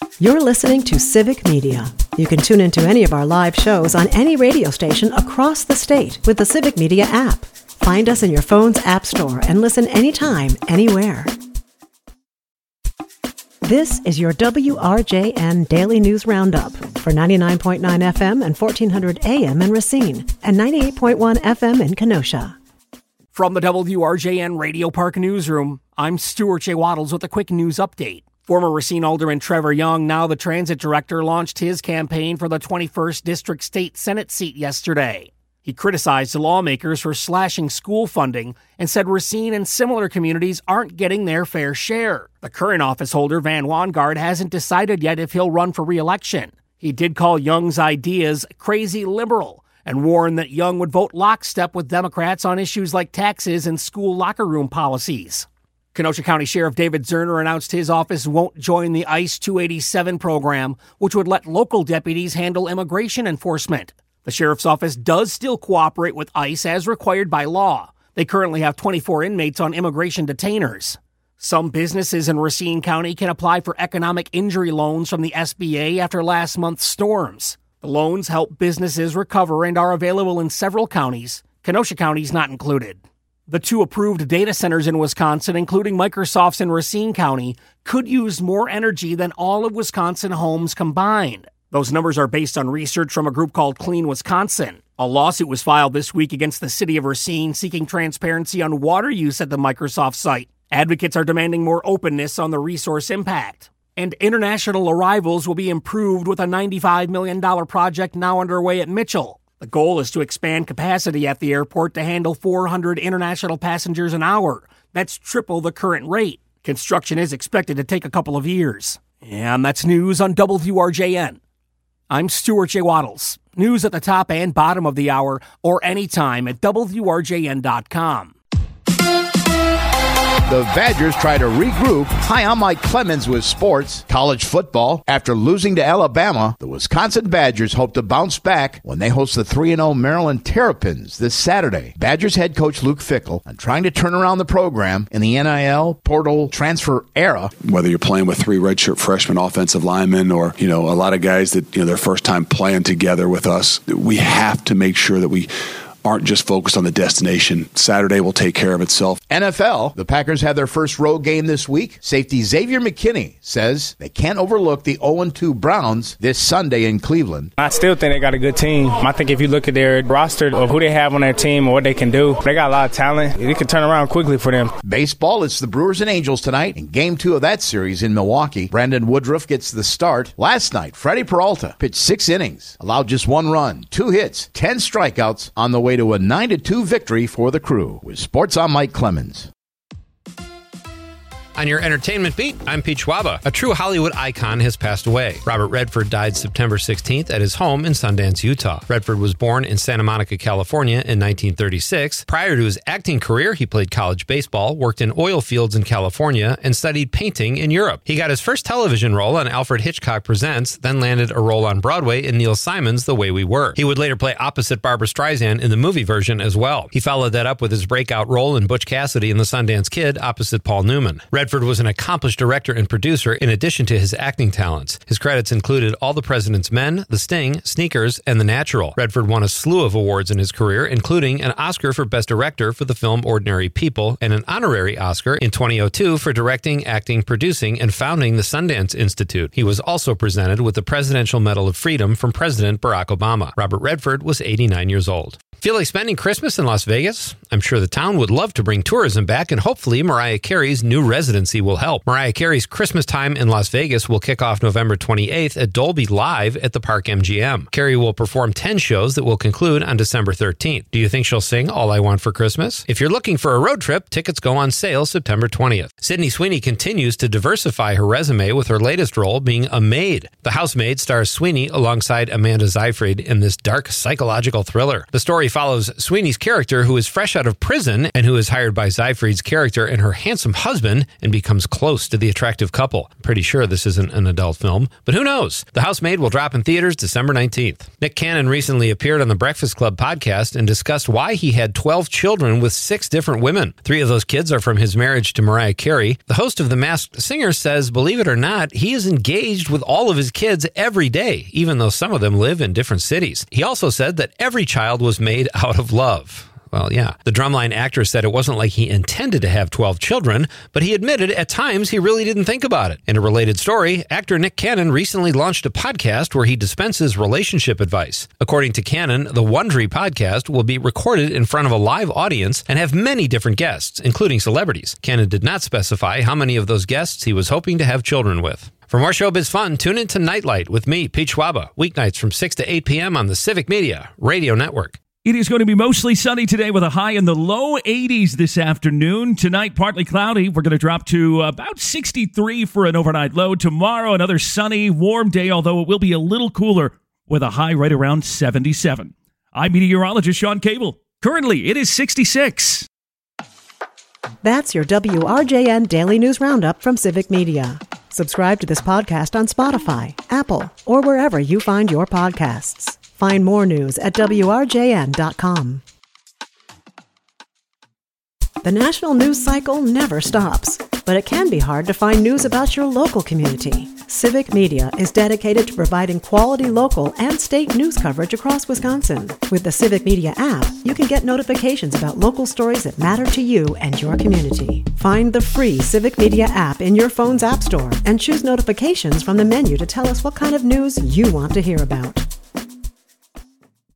You're listening to Civic Media. You can tune into any of our live shows on any radio station across the state with the Civic Media app. Find us in your phone's app store and listen anytime, anywhere. This is your WRJN Daily News Roundup for 99.9 FM and 1400 AM in Racine and 98.1 FM in Kenosha. From the WRJN Radio Park Newsroom, I'm Stuart J. Waddles with a quick news update. Former Racine Alderman Trevor Young, now the transit director, launched his campaign for the 21st District State Senate seat yesterday. He criticized the lawmakers for slashing school funding and said Racine and similar communities aren't getting their fair share. The current office holder, Van Wangard, hasn't decided yet if he'll run for re-election. He did call Young's ideas crazy liberal and warned that Young would vote lockstep with Democrats on issues like taxes and school locker room policies. Kenosha County Sheriff David Zerner announced his office won't join the ICE 287 program, which would let local deputies handle immigration enforcement. The sheriff's office does still cooperate with ICE as required by law. They currently have 24 inmates on immigration detainers. Some businesses in Racine County can apply for economic injury loans from the SBA after last month's storms. The loans help businesses recover and are available in several counties. Kenosha County is not included. The two approved data centers in Wisconsin, including Microsoft's in Racine County, could use more energy than all of Wisconsin homes combined. Those numbers are based on research from a group called Clean Wisconsin. A lawsuit was filed this week against the city of Racine seeking transparency on water use at the Microsoft site. Advocates are demanding more openness on the resource impact. And international arrivals will be improved with a $95 million project now underway at Mitchell. The goal is to expand capacity at the airport to handle 400 international passengers an hour. That's triple the current rate. Construction is expected to take a couple of years. And that's news on WRJN. I'm Stuart J. Waddles. News at the top and bottom of the hour or anytime at WRJN.com. The Badgers try to regroup. Hi, I'm Mike Clemens with sports. College football. After losing to Alabama, the Wisconsin Badgers hope to bounce back when they host the 3-0 Maryland Terrapins this Saturday. Badgers head coach Luke Fickell on trying to turn around the program in the NIL portal transfer era. Whether you're playing with three redshirt freshman offensive linemen or, a lot of guys that, their first time playing together with us, we have to make sure that we aren't just focused on the destination. Saturday will take care of itself. NFL, the Packers have their first road game this week. Safety Xavier McKinney says they can't overlook the 0-2 Browns this Sunday in Cleveland. I still think they got a good team. I think if you look at their roster of who they have on their team or what they can do, they got a lot of talent. It can turn around quickly for them. Baseball, it's the Brewers and Angels tonight in Game 2 of that series in Milwaukee. Brandon Woodruff gets the start. Last night, Freddie Peralta pitched 6 innings, allowed just 1 run, 2 hits, 10 strikeouts on the way to a 9-2 victory for the Crew. With sports, I'm Mike Clemens. On your entertainment beat, I'm Pete Schwaba. A true Hollywood icon has passed away. Robert Redford died September 16th at his home in Sundance, Utah. Redford was born in Santa Monica, California in 1936. Prior to his acting career, he played college baseball, worked in oil fields in California, and studied painting in Europe. He got his first television role on Alfred Hitchcock Presents, then landed a role on Broadway in Neil Simon's The Way We Were. He would later play opposite Barbra Streisand in the movie version as well. He followed that up with his breakout role in Butch Cassidy in The Sundance Kid opposite Paul Newman. Redford was an accomplished director and producer in addition to his acting talents. His credits included All the President's Men, The Sting, Sneakers, and The Natural. Redford won a slew of awards in his career, including an Oscar for Best Director for the film Ordinary People and an honorary Oscar in 2002 for directing, acting, producing, and founding the Sundance Institute. He was also presented with the Presidential Medal of Freedom from President Barack Obama. Robert Redford was 89 years old. Feel like spending Christmas in Las Vegas? I'm sure the town would love to bring tourism back, and hopefully Mariah Carey's new residency will help. Mariah Carey's Christmas time in Las Vegas will kick off November 28th at Dolby Live at the Park MGM. Carey will perform 10 shows that will conclude on December 13th. Do you think she'll sing All I Want for Christmas? If you're looking for a road trip, tickets go on sale September 20th. Sydney Sweeney continues to diversify her resume with her latest role being a maid. The Housemaid stars Sweeney alongside Amanda Seyfried in this dark psychological thriller. The story follows Sweeney's character, who is fresh out of prison and who is hired by Seyfried's character and her handsome husband and becomes close to the attractive couple. Pretty sure this isn't an adult film, but who knows? The Housemaid will drop in theaters December 19th. Nick Cannon recently appeared on the Breakfast Club podcast and discussed why he had 12 children with 6 different women. 3 of those kids are from his marriage to Mariah Carey. The host of The Masked Singer says, believe it or not, he is engaged with all of his kids every day, even though some of them live in different cities. He also said that every child was made out of love. Well, yeah. The Drumline actor said it wasn't like he intended to have 12 children, but he admitted at times he really didn't think about it. In a related story, actor Nick Cannon recently launched a podcast where he dispenses relationship advice. According to Cannon, the Wondery podcast will be recorded in front of a live audience and have many different guests, including celebrities. Cannon did not specify how many of those guests he was hoping to have children with. For more showbiz fun, tune in to Nightlight with me, Pete Schwaba, weeknights from 6 to 8 p.m. on the Civic Media Radio Network. It is going to be mostly sunny today with a high in the low 80s this afternoon. Tonight, partly cloudy. We're going to drop to about 63 for an overnight low. Tomorrow, another sunny, warm day, although it will be a little cooler with a high right around 77. I'm meteorologist Sean Cable. Currently, it is 66. That's your WRJN Daily News Roundup from Civic Media. Subscribe to this podcast on Spotify, Apple, or wherever you find your podcasts. Find more news at WRJN.com. The national news cycle never stops, but it can be hard to find news about your local community. Civic Media is dedicated to providing quality local and state news coverage across Wisconsin. With the Civic Media app, you can get notifications about local stories that matter to you and your community. Find the free Civic Media app in your phone's app store and choose notifications from the menu to tell us what kind of news you want to hear about.